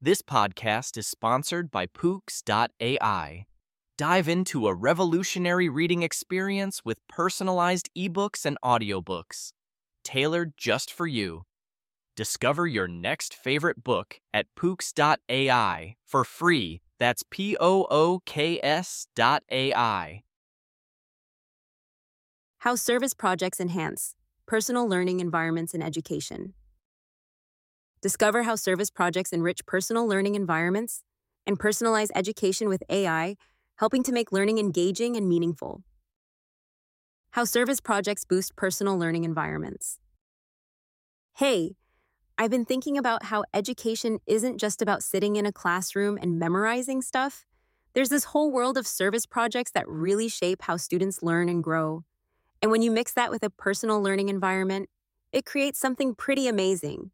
This podcast is sponsored by Pooks.ai. Dive into a revolutionary reading experience with personalized ebooks and audiobooks, tailored just for you. Discover your next favorite book at Pooks.ai for free. That's POOKS.ai. How service projects enhance personal learning environments in education. Discover how service projects enrich personal learning environments and personalize education with AI, helping to make learning engaging and meaningful. How service projects boost personal learning environments. Hey, I've been thinking about how education isn't just about sitting in a classroom and memorizing stuff. There's this whole world of service projects that really shape how students learn and grow. And when you mix that with a personal learning environment, it creates something pretty amazing.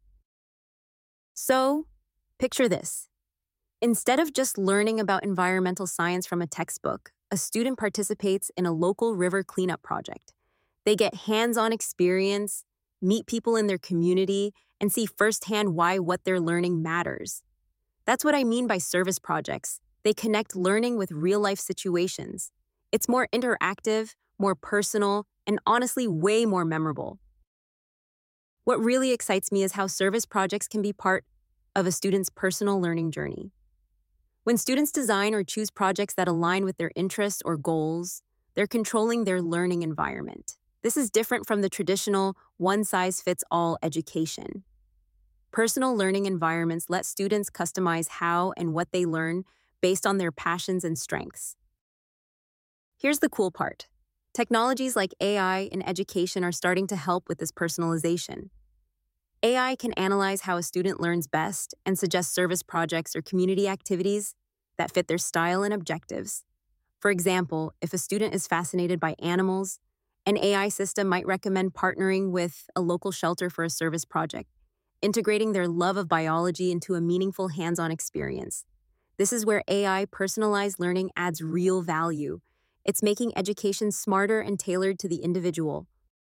So, picture this. Instead of just learning about environmental science from a textbook, a student participates in a local river cleanup project. They get hands-on experience, meet people in their community, and see firsthand why what they're learning matters. That's what I mean by service projects. They connect learning with real-life situations. It's more interactive, more personal, and honestly way more memorable. What really excites me is how service projects can be part of a student's personal learning journey. When students design or choose projects that align with their interests or goals, they're controlling their learning environment. This is different from the traditional one-size-fits-all education. Personal learning environments let students customize how and what they learn based on their passions and strengths. Here's the cool part. Technologies like AI in education are starting to help with this personalization. AI can analyze how a student learns best and suggest service projects or community activities that fit their style and objectives. For example, if a student is fascinated by animals, an AI system might recommend partnering with a local shelter for a service project, integrating their love of biology into a meaningful hands-on experience. This is where AI personalized learning adds real value. It's making education smarter and tailored to the individual.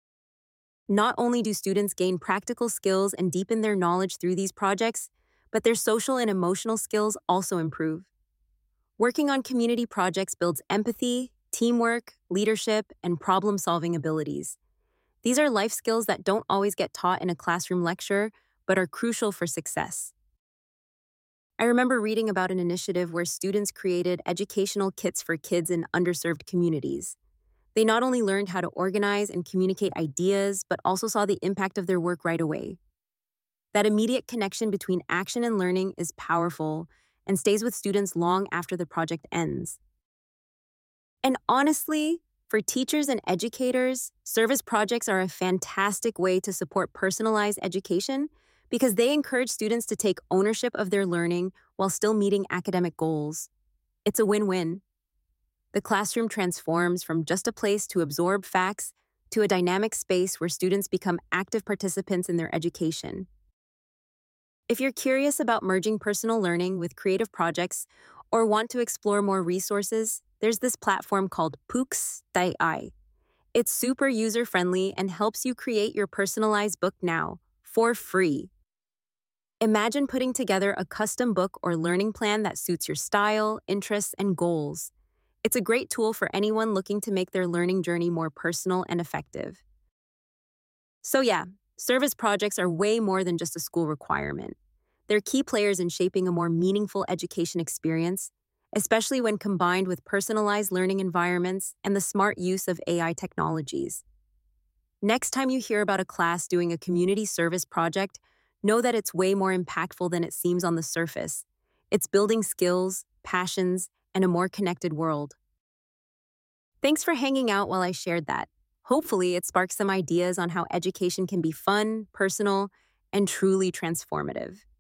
Not only do students gain practical skills and deepen their knowledge through these projects, but their social and emotional skills also improve. Working on community projects builds empathy, teamwork, leadership, and problem-solving abilities. These are life skills that don't always get taught in a classroom lecture, but are crucial for success. I remember reading about an initiative where students created educational kits for kids in underserved communities. They not only learned how to organize and communicate ideas, but also saw the impact of their work right away. That immediate connection between action and learning is powerful and stays with students long after the project ends. And honestly, for teachers and educators, service projects are a fantastic way to support personalized education because they encourage students to take ownership of their learning while still meeting academic goals. It's a win-win. The classroom transforms from just a place to absorb facts to a dynamic space where students become active participants in their education. If you're curious about merging personal learning with creative projects or want to explore more resources, there's this platform called Pooks.ai. It's super user-friendly and helps you create your personalized book now, for free. Imagine putting together a custom book or learning plan that suits your style, interests, and goals. It's a great tool for anyone looking to make their learning journey more personal and effective. So yeah, service projects are way more than just a school requirement. They're key players in shaping a more meaningful education experience, especially when combined with personalized learning environments and the smart use of AI technologies. Next time you hear about a class doing a community service project, know that it's way more impactful than it seems on the surface. It's building skills, passions, and a more connected world. Thanks for hanging out while I shared that. Hopefully, it sparks some ideas on how education can be fun, personal, and truly transformative.